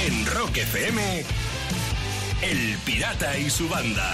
En Rock FM, El Pirata y su banda.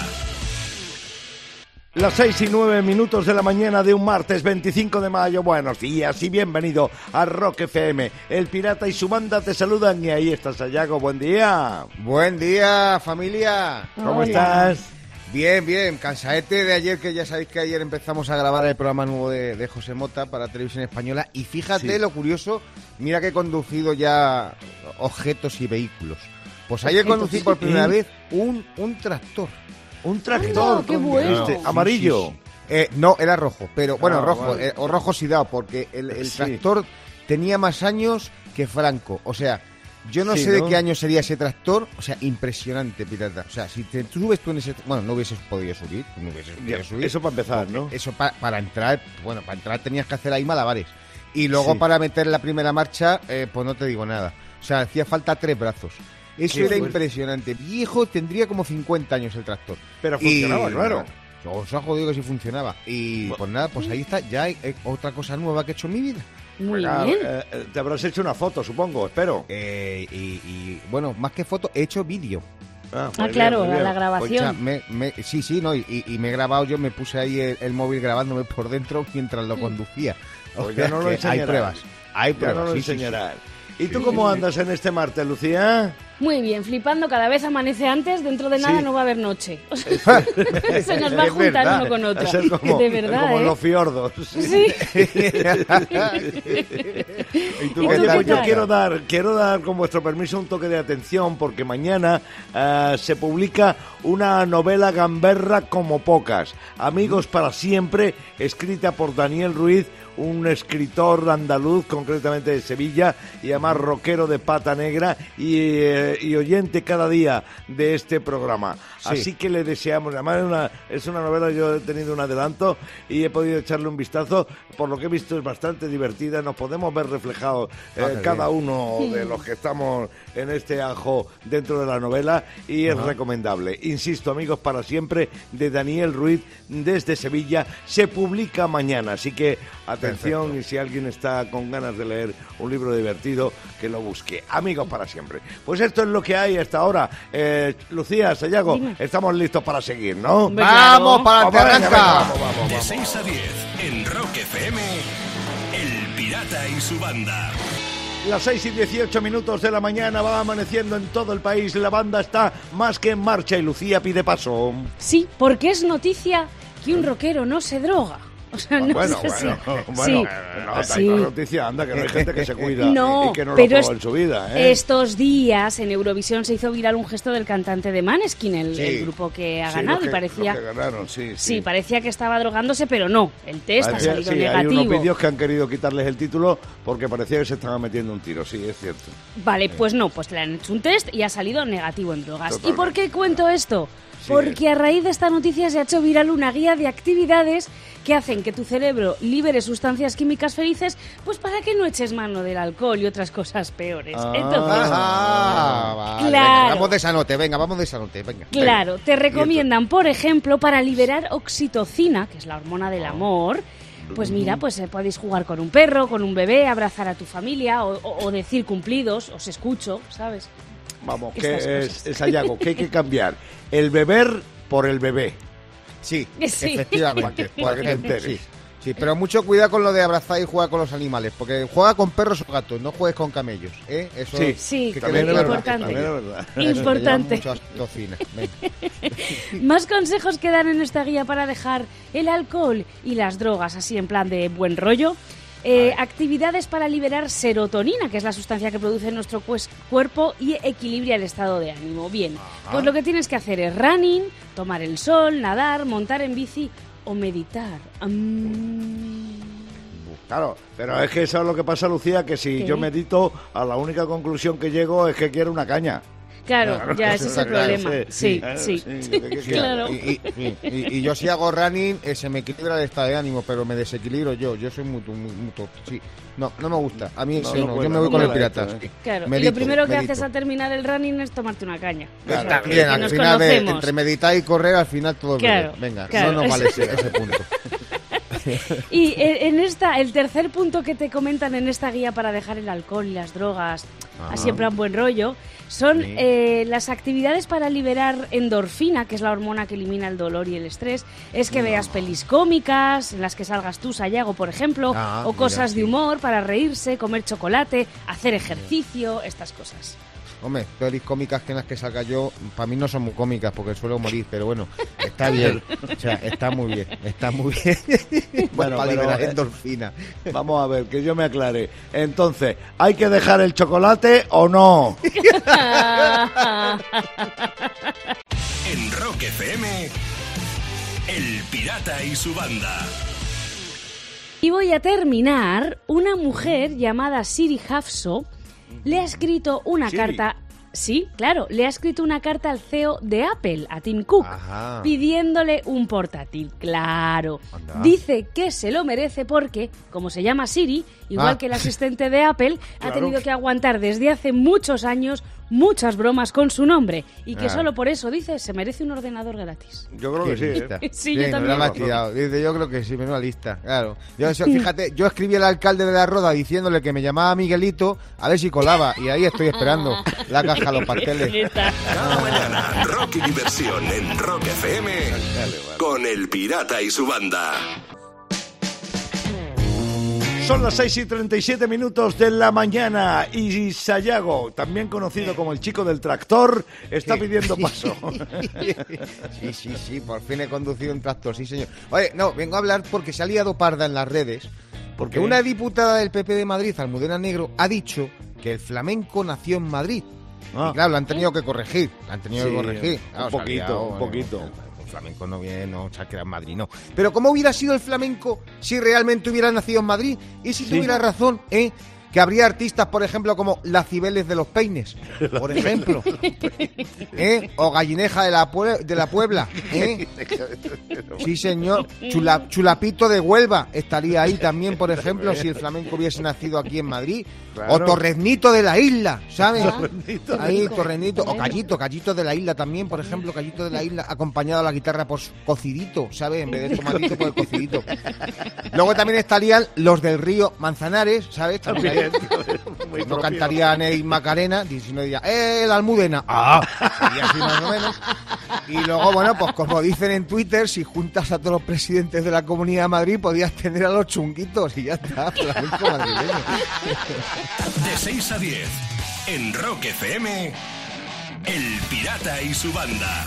Las 6:09 de la mañana de un martes 25 de mayo. Buenos días y bienvenido a Rock FM. El Pirata y su banda te saludan y ahí está Sayago. Buen día. Buen día, familia. ¿Cómo estás? Bien, bien. Cansaete de ayer, que ya sabéis que ayer empezamos a grabar el programa nuevo de José Mota para Televisión Española. Y fíjate lo curioso, mira que he conducido ya objetos y vehículos. Pues ayer conducí por primera vez un tractor. Un tractor, qué bueno. Amarillo. Sí. No, era rojo, pero bueno, rojo, vale. O rojo oxidado, porque el tractor tenía más años que Franco. O sea, yo no sé de qué año sería ese tractor. O sea, impresionante, Pirata. O sea, si tú subes tú en ese... Bueno, no hubieses podido subir. No hubieses podido subir. Eso para empezar, ¿no? Eso para entrar, bueno, para entrar tenías que hacer ahí malabares. Y luego para meter la primera marcha, pues no te digo nada. O sea, hacía falta 3 brazos. Eso era impresionante. Viejo, tendría como 50 años el tractor. Pero funcionaba, claro. Os ha jodido que sí funcionaba. Y pues nada, pues ahí está. Ya hay otra cosa nueva que he hecho en mi vida. Muy bien. Te habrás hecho una foto, supongo, espero. Y bueno, más que foto, he hecho vídeo. Claro, muy bien. la grabación. Sí, no, y me he grabado, yo me puse ahí el móvil grabándome por dentro mientras lo conducía. Pues ya no lo enseñarás. Hay pruebas. Hay pruebas, ya no lo sí. enseñarás. ¿Y tú cómo andas en este martes, Lucía? Muy bien, flipando, cada vez amanece antes, dentro de nada no va a haber noche. O sea, se nos va a juntar uno con otro. Es como, de verdad, como en los fiordos. Sí. ¿Y tú qué tal? Pues yo quiero dar, con vuestro permiso, un toque de atención, porque mañana se publica una novela gamberra como pocas. Amigos para siempre, escrita por Daniel Ruiz, un escritor andaluz, concretamente de Sevilla, y además rockero de pata negra y oyente cada día de este programa. Sí. Así que le deseamos, además es una novela, yo he tenido un adelanto y he podido echarle un vistazo, por lo que he visto es bastante divertida, nos podemos ver reflejados cada uno de los que estamos en este ajo dentro de la novela y es recomendable. Insisto, Amigos para siempre, de Daniel Ruiz, desde Sevilla, se publica mañana, así que atención. Perfecto. Y si alguien está con ganas de leer un libro divertido, que lo busque. Amigos para siempre. Pues esto es lo que hay hasta ahora. Lucía, Sayago, estamos listos para seguir, ¿no? ¡Vamos para adelante! Vamos. De 6 a 10, en Rock FM, El Pirata y su banda. Las 6:18 de la mañana, va amaneciendo en todo el país. La banda está más que en marcha y Lucía pide paso. Sí, porque es noticia que un rockero no se droga. O sea, no sé si... no, hay noticia, anda, que no hay gente que se cuida y que no lo pero probó en su vida. Estos días en Eurovisión se hizo viral un gesto del cantante de Maneskin, el grupo que ha ganado, y parecía... Que ganaron, sí, parecía que estaba drogándose, pero no, el test ha salido negativo. Hay unos vídeos que han querido quitarles el título porque parecía que se estaban metiendo un tiro, sí, es cierto. Vale, pues no, pues le han hecho un test y ha salido negativo en drogas. Totalmente. ¿Y por qué cuento esto? Porque a raíz de esta noticia se ha hecho viral una guía de actividades que hacen que tu cerebro libere sustancias químicas felices, pues para que no eches mano del alcohol y otras cosas peores. Entonces, vale, claro. Vamos de esa noche, venga. Claro, te recomiendan, por ejemplo, para liberar oxitocina, que es la hormona del amor. Pues mira, pues podéis jugar con un perro, con un bebé, abrazar a tu familia o decir cumplidos, os escucho, ¿sabes? Vamos, que es Sayago, que hay que cambiar el beber por el bebé. Sí. Efectivamente. Para que te enteres. Sí, pero mucho cuidado con lo de abrazar y jugar con los animales, porque juega con perros o gatos, no juegues con camellos, ¿eh? Eso sí, que también es importante. Importante. Muchas tocinas. Más consejos que dan en esta guía para dejar el alcohol y las drogas, así en plan de buen rollo. Actividades para liberar serotonina, que es la sustancia que produce nuestro cuerpo y equilibra el estado de ánimo. Bien, pues lo que tienes que hacer es running, tomar el sol, nadar, montar en bici o meditar. Claro, pero es que eso es lo que pasa, Lucía, que si yo medito, a la única conclusión que llego es que quiero una caña. Claro, ya ese es el problema. Sí. Claro. Y yo si hago running, se me equilibra el estado de ánimo, pero me desequilibro yo. Yo soy muy sí. No me gusta. A mí yo me voy con el pirata. Claro, medito, y lo primero que haces al terminar el running es tomarte una caña. Claro, también, al final, entre meditar y correr, al final todo claro, bien. Venga, claro. no nos vale ese punto. Y el tercer punto que te comentan en esta guía para dejar el alcohol y las drogas, así en plan buen rollo, son las actividades para liberar endorfina, que es la hormona que elimina el dolor y el estrés. Es que veas pelis cómicas, en las que salgas tú, Sayago, por ejemplo, o cosas de humor para reírse, comer chocolate, hacer ejercicio, estas cosas. Hombre, pelis cómicas que en las que salga yo, para mí no son muy cómicas porque suelo morir, pero bueno, está bien, o sea, está muy bien. Bueno, para liberar pero, endorfina. Vamos a ver, que yo me aclare. Entonces, ¿hay que dejar el chocolate o no? En Rock FM, El Pirata y su banda. Y voy a terminar. Una mujer llamada Siri Hafso le ha escrito una carta. Sí, claro, le ha escrito una carta al CEO de Apple, a Tim Cook, pidiéndole un portátil. Claro. Anda. Dice que se lo merece porque, como se llama Siri, igual que el asistente de Apple, ha tenido que aguantar desde hace muchos años muchas bromas con su nombre y que solo por eso, dice, se merece un ordenador gratis. Yo creo que sí. Sí, yo también. Dice, yo creo que sí, menuda lista, claro. Fíjate, yo escribí al alcalde de La Roda diciéndole que me llamaba Miguelito a ver si colaba y ahí estoy esperando la caja de los pasteles. Cada mañana, rock y diversión en Rock FM con El Pirata y su banda. Son las 6:37 de la mañana y Sayago, también conocido como el chico del tractor, está pidiendo paso. Sí, por fin he conducido un tractor, sí señor. Oye, no, vengo a hablar porque se ha liado parda en las redes, porque una diputada del PP de Madrid, Almudena Negro, ha dicho que el flamenco nació en Madrid. Y claro, lo han tenido que corregir, Claro, un poquito. El flamenco no viene, no, o sea, que era en Madrid, no. Pero ¿cómo hubiera sido el flamenco si realmente hubiera nacido en Madrid? Y si tuviera razón, que habría artistas, por ejemplo, como La Cibeles de los Peines, por ejemplo, o Gallineja de la Puebla, Sí, señor. Chulapito de Huelva estaría ahí también, por ejemplo, si el flamenco hubiese nacido aquí en Madrid. Claro. O Torreznito de la Isla, ¿sabes? Ahí, Torreznito. O Callito de la Isla también, por ejemplo, Callito de la Isla, acompañado a la guitarra por Cocidito, ¿sabes? En vez de tomatito, por el Cocidito. Luego también estarían los del río Manzanares, ¿sabes? También no cantarían el Macarena, sino diría, la Almudena. Sería así más o menos. Y luego, bueno, pues como dicen en Twitter, si juntas a todos los presidentes de la Comunidad de Madrid, podías tener a los chunguitos y ya está, flamenco madrileño. De 6 a 10, en Rock FM, El Pirata y su banda.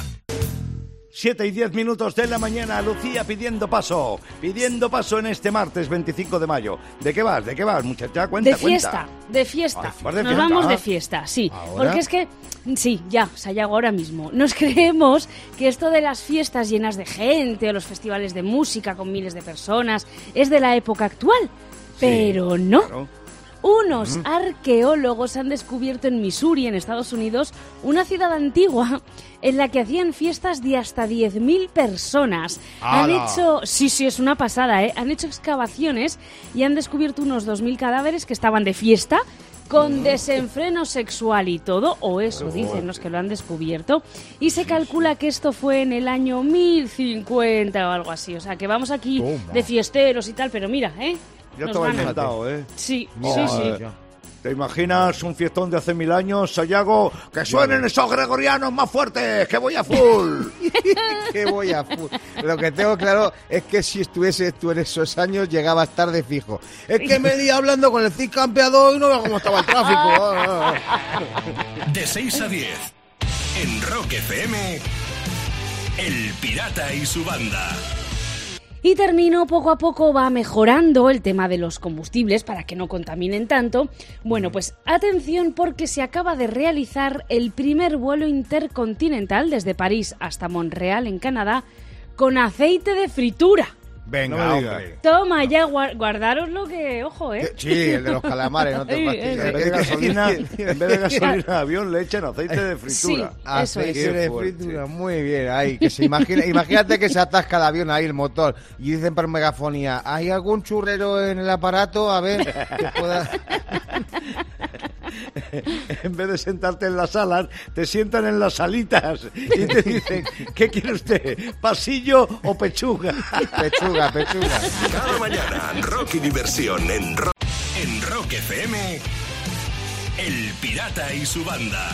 7:10 de la mañana, Lucía pidiendo paso en este martes 25 de mayo. ¿De qué vas, muchacha? Cuenta. De fiesta. Nos vamos de fiesta, sí. ¿Ahora? Porque es que, sí, ya, Sayago, ahora mismo. Nos creemos que esto de las fiestas llenas de gente o los festivales de música con miles de personas es de la época actual, pero no. Claro. Unos arqueólogos han descubierto en Missouri, en Estados Unidos, una ciudad antigua en la que hacían fiestas de hasta 10.000 personas. Han hecho... Sí, es una pasada, ¿eh? Han hecho excavaciones y han descubierto unos 2.000 cadáveres que estaban de fiesta con desenfreno sexual y todo, o eso dicen los que lo han descubierto, y se calcula que esto fue en el año 1050 o algo así. O sea, que vamos aquí de fiesteros y tal, pero mira, Ya estaba encantado, Sí. ¿Te imaginas un fiestón de hace 1000 años, Sayago? ¡Que suenen esos gregorianos más fuertes! ¡Que voy a full! ¡Que voy a full! Lo que tengo claro es que si estuvieses tú en esos años, llegabas tarde fijo. Es que me di hablando con el Cid Campeador y no veo cómo estaba el tráfico. De 6 a 10, en Rock FM, El Pirata y su banda. Y termino, poco a poco va mejorando el tema de los combustibles para que no contaminen tanto. Bueno, pues atención porque se acaba de realizar el primer vuelo intercontinental desde París hasta Montreal, en Canadá, con aceite de fritura. Venga, hombre. Toma, ya guardároslo que, ojo, Sí, el de los calamares, no te fastidies. En vez de gasolina de avión le echan aceite de fritura. Sí, aceite de fritura, muy bien. Ahí, que se imagínate que se atasca el avión ahí, el motor, y dicen por megafonía, ¿hay algún churrero en el aparato? A ver, que pueda... En vez de sentarte en las salas, te sientan en las salitas y te dicen, ¿qué quiere usted? ¿Pasillo o pechuga? Pechuga. Cada mañana, rock y diversión en Rock FM, El Pirata y su banda.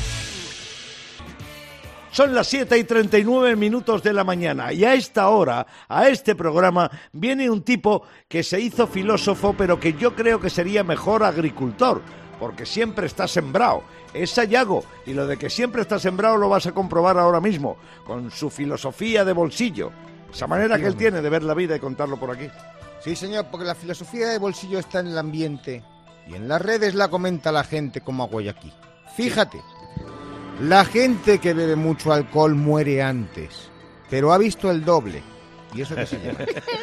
Son las 7:39 de la mañana y a esta hora, a este programa, viene un tipo que se hizo filósofo, pero que yo creo que sería mejor agricultor, porque siempre está sembrado. Es Sayago, y lo de que siempre está sembrado lo vas a comprobar ahora mismo, con su filosofía de bolsillo. Esa manera que él tiene de ver la vida y contarlo por aquí. Sí, señor, porque la filosofía de bolsillo está en el ambiente y en las redes la comenta la gente como hago yo aquí. Fíjate. La gente que bebe mucho alcohol muere antes, pero ha visto el doble. ¿Y eso qué se llama?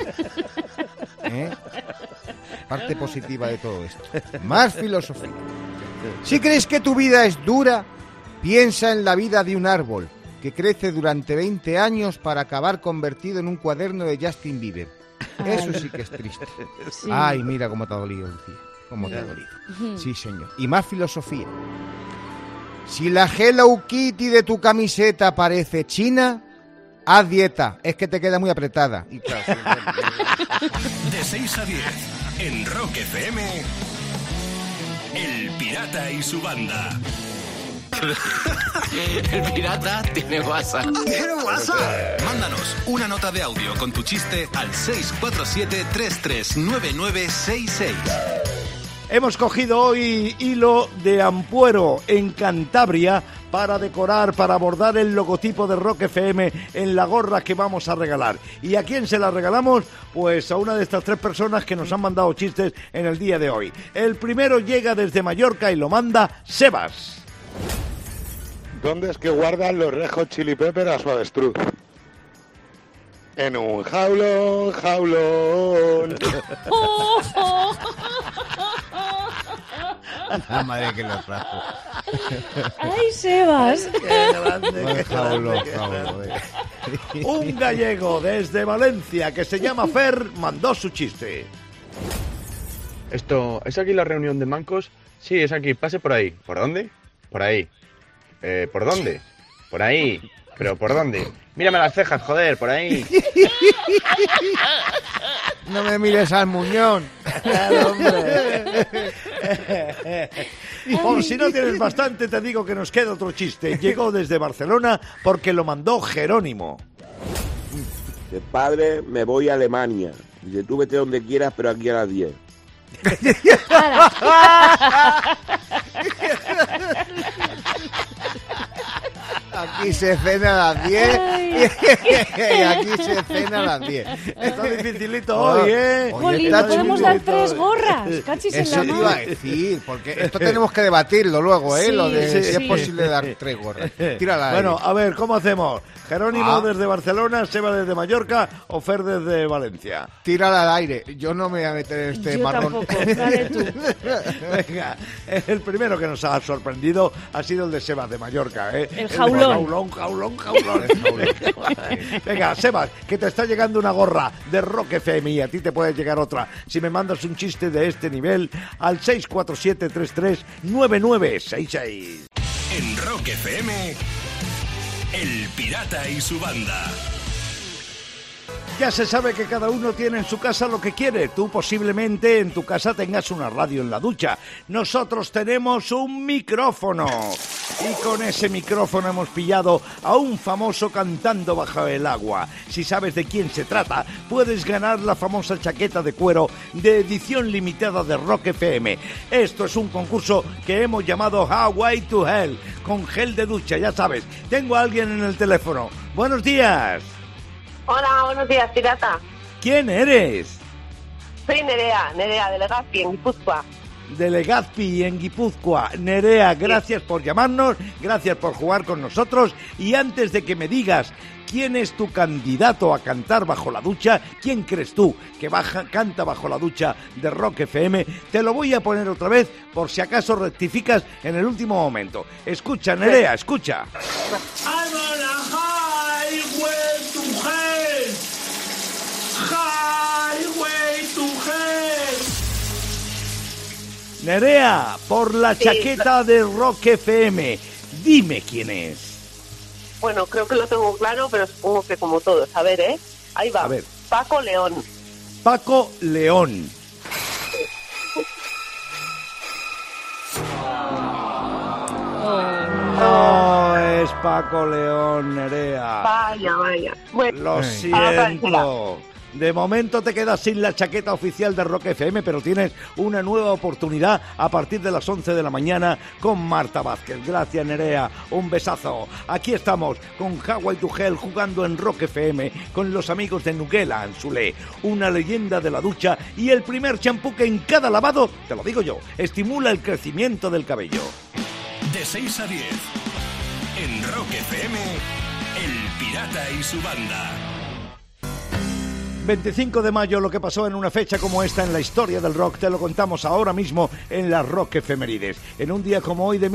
Parte positiva de todo esto. Más filosofía. Si crees que tu vida es dura, piensa en la vida de un árbol que crece durante 20 años para acabar convertido en un cuaderno de Justin Bieber. Eso sí que es triste. Sí. Ay, mira cómo te ha dolido, Lucía. Cómo te ha dolido. Sí, señor. Y más filosofía. Si la Hello Kitty de tu camiseta parece china, haz dieta, es que te queda muy apretada. Y claro, De 6 a 10, en Rock FM, El Pirata y su banda. El pirata tiene WhatsApp. ¿Tiene WhatsApp? Mándanos una nota de audio con tu chiste al 647-339966. Hemos cogido hoy hilo de Ampuero, en Cantabria, para decorar, para bordar el logotipo de Rock FM en la gorra que vamos a regalar. ¿Y a quién se la regalamos? Pues a una de estas 3 personas que nos han mandado chistes en el día de hoy. El primero llega desde Mallorca y lo manda Sebas. ¿Dónde es que guardan los Red Hot Chili Peppers a su avestruz? En un jaulón, jaulón. la madre que lo trajo. ¡Ay, Sebas! ¡Qué grande! Jaulón. Un gallego desde Valencia que se llama Fer mandó su chiste. Esto, ¿es aquí la reunión de mancos? Sí, es aquí, pase por ahí. ¿Por dónde? Por ahí. ¿Por dónde? Por ahí. ¿Pero por dónde? Mírame las cejas, joder, por ahí. No me mires al muñón. Por si no tienes bastante, te digo que nos queda otro chiste. Llegó desde Barcelona porque lo mandó Jerónimo. De padre, me voy a Alemania. Dice, tú vete donde quieras, pero aquí a las 10. Aquí se cena a las 10 y aquí se cena a las 10. Está dificilito hoy, ¿eh? Jolín, está podemos dar chulito. 3 gorras. Cachis en Eso la te mano. iba a decir, porque esto tenemos que debatirlo luego, ¿eh? Sí, Lo de si sí. es posible dar 3 gorras. Tírala. Bueno, a ver, ¿cómo hacemos? Jerónimo Ah. desde Barcelona, Seba desde Mallorca o Fer desde Valencia. Tírala al aire. Yo no me voy a meter en este Yo marrón. tampoco, dale tú. Venga, el primero que nos ha sorprendido ha sido el de Sebas de Mallorca, ¿eh? El jaulón. Jaulón. Venga, Sebas, que te está llegando una gorra de Rock FM y a ti te puede llegar otra. Si me mandas un chiste de este nivel, al 647-339966. En Rock FM, El Pirata y su banda. Ya se sabe que cada uno tiene en su casa lo que quiere. Tú posiblemente en tu casa tengas una radio en la ducha. Nosotros tenemos un micrófono. Y con ese micrófono hemos pillado a un famoso cantando bajo el agua. Si sabes de quién se trata, puedes ganar la famosa chaqueta de cuero de edición limitada de Rock FM. Esto es un concurso que hemos llamado Highway to Hell, con gel de ducha, ya sabes. Tengo a alguien en el teléfono. Buenos días. Hola, buenos días, pirata. ¿Quién eres? Soy Nerea de Legazpi, en Guipúzcoa. De Legazpi, en Guipúzcoa. Nerea, gracias por llamarnos, gracias por jugar con nosotros. Y antes de que me digas quién es tu candidato a cantar bajo la ducha, quién crees tú que canta bajo la ducha de Rock FM, te lo voy a poner otra vez por si acaso rectificas en el último momento. Escucha, Nerea, escucha. I'm on a highway to hell. Highway to hell. Nerea, por la Sí. chaqueta de Rock FM, dime quién es. Bueno, creo que lo tengo claro, pero supongo que como todos. A ver, ¿eh? Ahí va. A ver. Paco León. Paco León. No es Paco León, Nerea. Vaya, vaya. Bueno, Lo ahora siento. De momento te quedas sin la chaqueta oficial de Rock FM, pero tienes una nueva oportunidad a partir de las 11 de la mañana con Marta Vázquez. Gracias, Nerea. Un besazo. Aquí estamos con Hawaii to Hell jugando en Rock FM con los amigos de Nuguela Anzulé, una leyenda de la ducha y el primer champú que en cada lavado, te lo digo yo, estimula el crecimiento del cabello. De 6 a 10. En Rock FM, El Pirata y su banda. 25 de mayo, lo que pasó en una fecha como esta en la historia del rock, te lo contamos ahora mismo en las Rock Efemérides. En un día como hoy de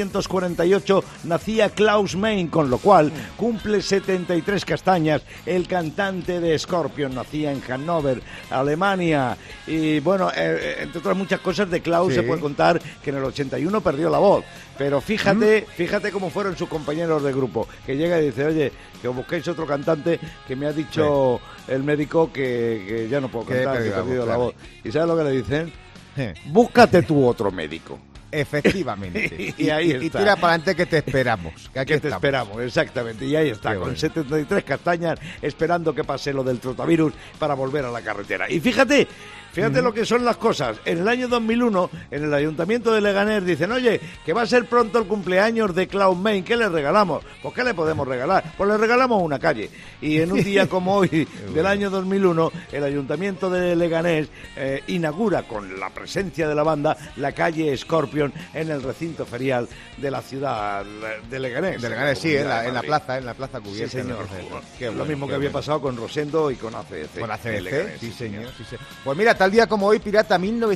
1948 nacía Klaus Meine, con lo cual cumple 73 castañas. El cantante de Scorpion nacía en Hannover, Alemania. Y bueno, entre otras muchas cosas de Klaus se puede contar que en el 81 perdió la voz. Pero fíjate cómo fueron sus compañeros de grupo, que llega y dice, oye, que os busquéis otro cantante, que me ha dicho el médico que ya no puedo cantar, que he perdido la voz. ¿Y sabes lo que le dicen? Búscate tú otro médico. Efectivamente. Y ahí está. Y tira para adelante que te esperamos. Que aquí te esperamos, exactamente. Y ahí está, con 73 castañas, esperando que pase lo del trotavirus para volver a la carretera. Y fíjate lo que son las cosas. En el año 2001, en el Ayuntamiento de Leganés, dicen, oye, que va a ser pronto el cumpleaños de Klaus Meine, ¿qué le regalamos? Pues ¿qué le podemos regalar? Pues le regalamos una calle. Y en un día como hoy, del año 2001, el Ayuntamiento de Leganés inaugura, con la presencia de la banda, la calle Scorpion en el recinto ferial de la ciudad de Leganés. De Leganés, sí, en la plaza cubierta. Sí, señor. Qué lo mismo que había pasado con Rosendo y con ACDC. Con ACDC, sí, señor. Pues mira, tal día como hoy, pirata,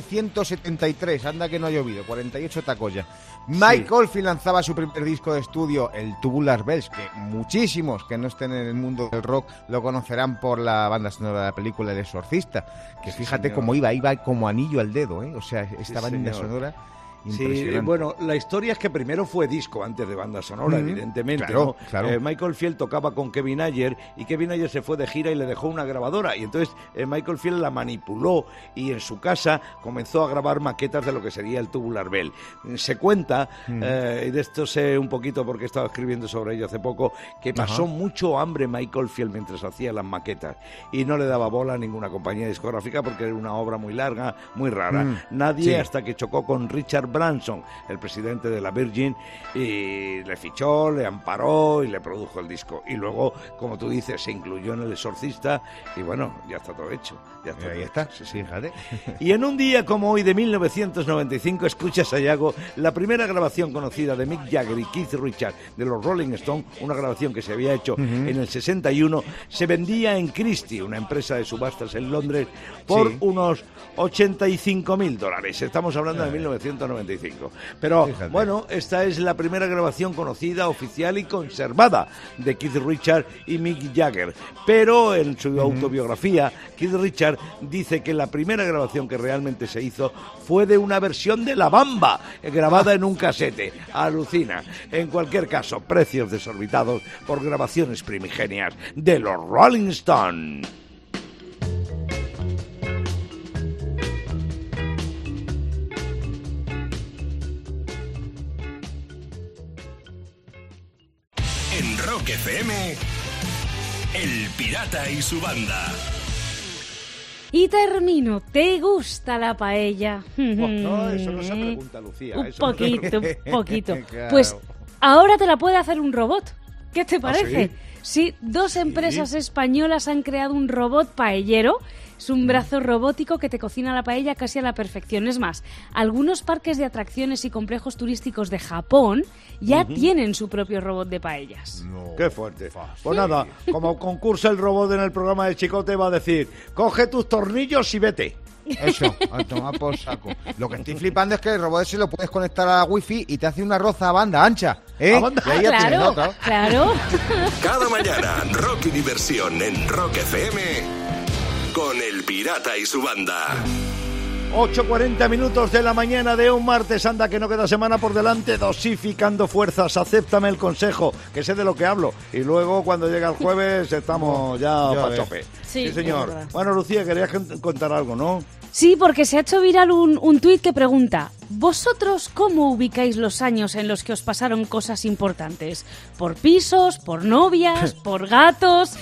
1973, anda que no ha llovido, 48 tacos ya. Mike Oldfield lanzaba su primer disco de estudio, el Tubular Bells, que muchísimos que no estén en el mundo del rock lo conocerán por la banda sonora de la película El Exorcista, que fíjate cómo iba como anillo al dedo, ¿eh? O sea, esta banda sonora... Sí, bueno, la historia es que primero fue disco antes de banda sonora, evidentemente. Claro, ¿no? claro. Michael Field tocaba con Kevin Ayer y Kevin Ayer se fue de gira y le dejó una grabadora. Y entonces Michael Field la manipuló y en su casa comenzó a grabar maquetas de lo que sería el Tubular Bell. Se cuenta, y de esto sé un poquito porque he estado escribiendo sobre ello hace poco, que pasó mucho hambre Michael Field mientras hacía las maquetas y no le daba bola a ninguna compañía discográfica porque era una obra muy larga, muy rara. Nadie hasta que chocó con Richard Branson, el presidente de la Virgin, y le fichó, le amparó y le produjo el disco. Y luego, como tú dices, se incluyó en El Exorcista y bueno, ya está todo hecho. Ahí está, fíjate. Y en un día como hoy de 1995, escuchas a Yago, la primera grabación conocida de Mick Jagger y Keith Richards de los Rolling Stones, una grabación que se había hecho en el 61, se vendía en Christie, una empresa de subastas en Londres, por unos $85,000. Estamos hablando de 1995. Pero bueno, esta es la primera grabación conocida, oficial y conservada de Keith Richards y Mick Jagger. Pero en su autobiografía, Keith Richards dice que la primera grabación que realmente se hizo fue de una versión de La Bamba, grabada en un casete. Alucina. En cualquier caso, precios desorbitados por grabaciones primigenias de los Rolling Stones. En Rock FM, El Pirata y su banda. Y termino. ¿Te gusta la paella? No, eso no se pregunta, Lucía. Un poquito. Claro. Pues ahora te la puede hacer un robot. ¿Qué te parece? ¿sí? Sí, dos empresas españolas han creado un robot paellero. Es un brazo robótico que te cocina la paella casi a la perfección. Es más, algunos parques de atracciones y complejos turísticos de Japón ya tienen su propio robot de paellas. No. Qué fuerte. Pues nada, como concursa el robot en el programa de Chicote, va a decir, coge tus tornillos y vete. Eso, a tomar por saco. Lo que estoy flipando es que el robot ese lo puedes conectar a la wifi y te hace una roza a banda ancha, ¿eh? Claro. Cada mañana, rock y diversión en Rock FM con El Pirata y su banda. 8:40 minutos de la mañana de un martes. Anda, que no queda semana por delante, dosificando fuerzas. Acéptame el consejo, que sé de lo que hablo. Y luego, cuando llega el jueves, estamos ya para chope. Sí, señor. Bueno, Lucía, querías contar algo, ¿no? Sí, porque se ha hecho viral un tuit que pregunta: ¿vosotros cómo ubicáis los años en los que os pasaron cosas importantes? ¿Por pisos, por novias, por gatos?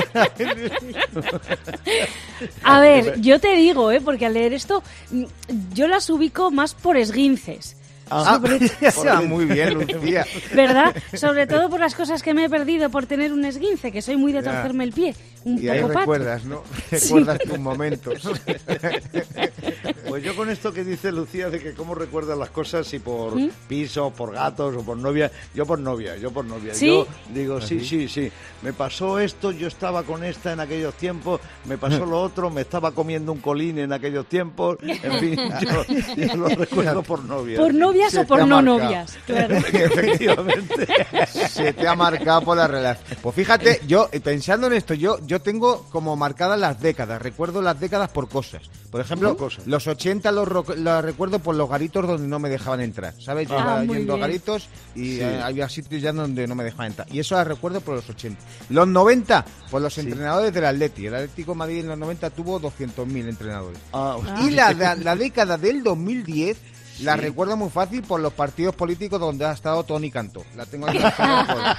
A ver, yo te digo, porque al leer esto, yo las ubico más por esguinces. Muy bien, Lucía. ¿Verdad? Sobre todo por las cosas que me he perdido por tener un esguince, que soy muy de torcerme el pie. Un y poco ahí pato. recuerdas, ¿no? Recuerdas tus momentos. Pues yo con esto que dice Lucía de que cómo recuerdas las cosas, si por piso, por gatos o por novia, yo por novia. ¿Sí? Yo digo, sí. Me pasó esto, yo estaba con esta en aquellos tiempos, me pasó lo otro, me estaba comiendo un colín en aquellos tiempos, en fin, yo lo recuerdo por novia. ¿Por novias o por no novias? Claro. Efectivamente. Se te ha marcado por la relación. Pues fíjate, yo pensando en esto, yo tengo como marcadas las décadas, recuerdo las décadas por cosas. Por ejemplo, los 80 los recuerdo por los garitos donde no me dejaban entrar, ¿sabes? Yo iba yendo a garitos y había sitios ya donde no me dejaban entrar. Y eso las recuerdo por los 80. Los 90, por los entrenadores del Atleti. El Atlético de Madrid en los 90 tuvo 200.000 entrenadores. Y la década del 2010 la recuerdo muy fácil por los partidos políticos donde ha estado Toni Cantó. La tengo en la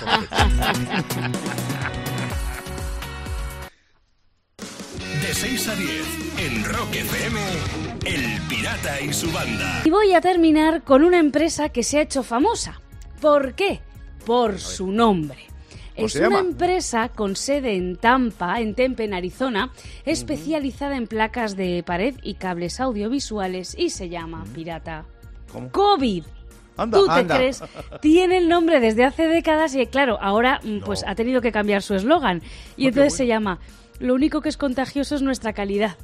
De 6 a 10, en Rock FM, El Pirata y su banda. Y voy a terminar con una empresa que se ha hecho famosa. ¿Por qué? Por su nombre. Es una empresa con sede en Tampa, en Tempe, en Arizona, especializada en placas de pared y cables audiovisuales y se llama, pirata, ¿cómo? COVID. ¿Tú te crees? Tiene el nombre desde hace décadas y, claro, ahora pues ha tenido que cambiar su eslogan. Y entonces se llama: lo único que es contagioso es nuestra calidad.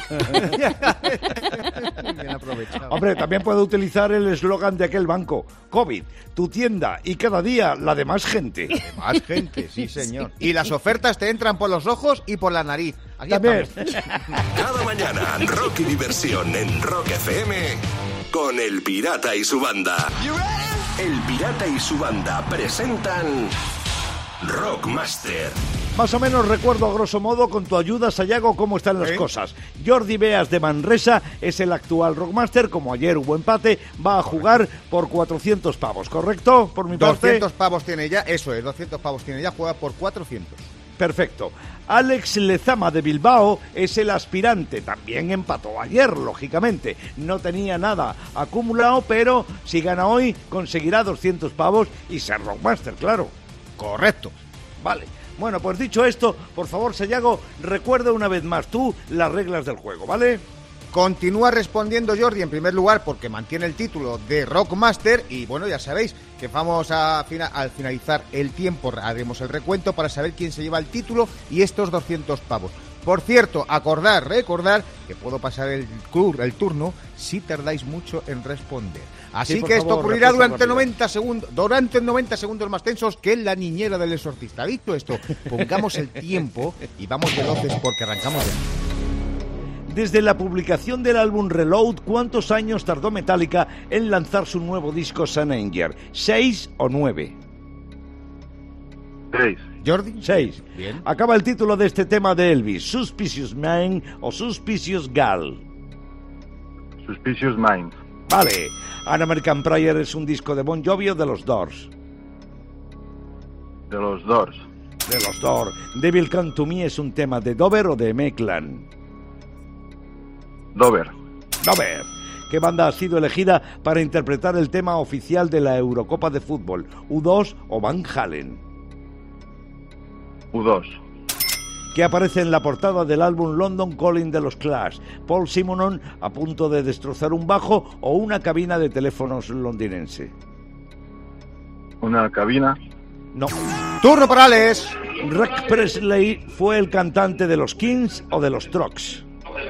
Bien aprovechado. Hombre, también puede utilizar el eslogan de aquel banco: COVID, tu tienda y cada día la de más gente. Más gente, sí señor. Y las ofertas te entran por los ojos y por la nariz. Aquí también. Cada mañana, rock y diversión en Rock FM con El Pirata y su banda. El Pirata y su banda presentan Rockmaster. Más o menos recuerdo a grosso modo, con tu ayuda, Sayago, cómo están las cosas. Jordi Beas de Manresa es el actual Rockmaster. Como ayer hubo empate, va a jugar por 400 pavos, ¿correcto? Por mi parte. 200 pavos tiene ya, eso es, 200 pavos tiene ya, juega por 400. Perfecto. Alex Lezama de Bilbao es el aspirante. También empató ayer, lógicamente. No tenía nada acumulado, pero si gana hoy, conseguirá 200 pavos y ser Rockmaster, claro. Correcto. Vale. Bueno, pues dicho esto, por favor, Sayago, recuerda una vez más tú las reglas del juego, ¿vale? Continúa respondiendo Jordi en primer lugar porque mantiene el título de Rockmaster y bueno, ya sabéis que vamos al finalizar el tiempo haremos el recuento para saber quién se lleva el título y estos 200 pavos. Por cierto, recordar que puedo pasar el turno si tardáis mucho en responder. Así que esto ocurrirá durante 90 segundos más tensos que la niñera del exorcista. Dicho esto, pongamos el tiempo y vamos veloces porque arrancamos ya. Desde la publicación del álbum Reload, ¿cuántos años tardó Metallica en lanzar su nuevo disco Saint Anger? ¿6 o 9? 6. ¿Jordi? 6. Bien. Acaba el título de este tema de Elvis: Suspicious Man o Suspicious Gal. Suspicious Mind. Vale. An American Prayer es un disco de Bon Jovi o de los Doors. De los Doors. De los Doors. Devil Come to Me es un tema de Dover o de Meclan. Dover. Dover. ¿Qué banda ha sido elegida para interpretar el tema oficial de la Eurocopa de Fútbol? ¿U2 o Van Halen? U2. Que aparece en la portada del álbum London Calling de los Clash: Paul Simonon a punto de destrozar un bajo o una cabina de teléfonos londinense. Una cabina. No. Turno para Alex. Rick Presley fue el cantante de los Kings o de los Trucks.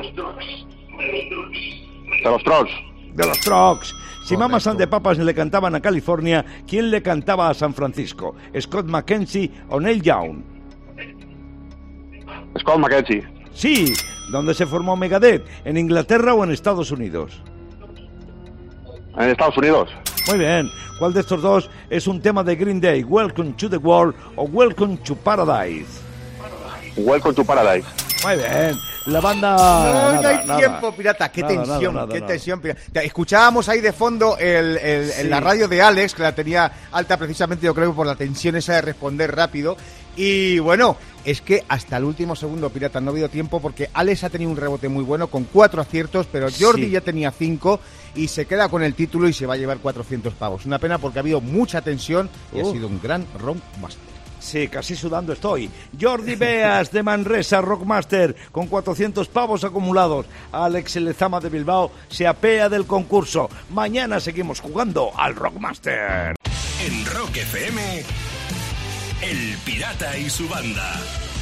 De los Trolls. De los Trucks. Si Mamas and the Papas le cantaban a California, ¿quién le cantaba a San Francisco? ¿Scott McKenzie o Neil Young? Scott McKenzie. Sí. ¿Dónde se formó Megadeth? ¿En Inglaterra o en Estados Unidos? En Estados Unidos. Muy bien. ¿Cuál de estos dos es un tema de Green Day? ¿Welcome to the World o Welcome to Paradise? Welcome to Paradise. Muy bien. La banda... No hay tiempo, pirata. Qué tensión, qué tensión, pirata. Escuchábamos ahí de fondo la radio de Alex, que la tenía alta precisamente, yo creo, por la tensión esa de responder rápido. Y bueno, es que hasta el último segundo, pirata, no ha habido tiempo porque Alex ha tenido un rebote muy bueno con 4 aciertos, pero Jordi ya tenía 5 y se queda con el título y se va a llevar 400 pavos. Una pena porque ha habido mucha tensión y ha sido un gran rockmaster. Sí, casi sudando estoy. Jordi Beas de Manresa, Rockmaster, con 400 pavos acumulados. Alex Lezama de Bilbao se apea del concurso. Mañana seguimos jugando al Rockmaster. En Rock FM, El Pirata y su banda.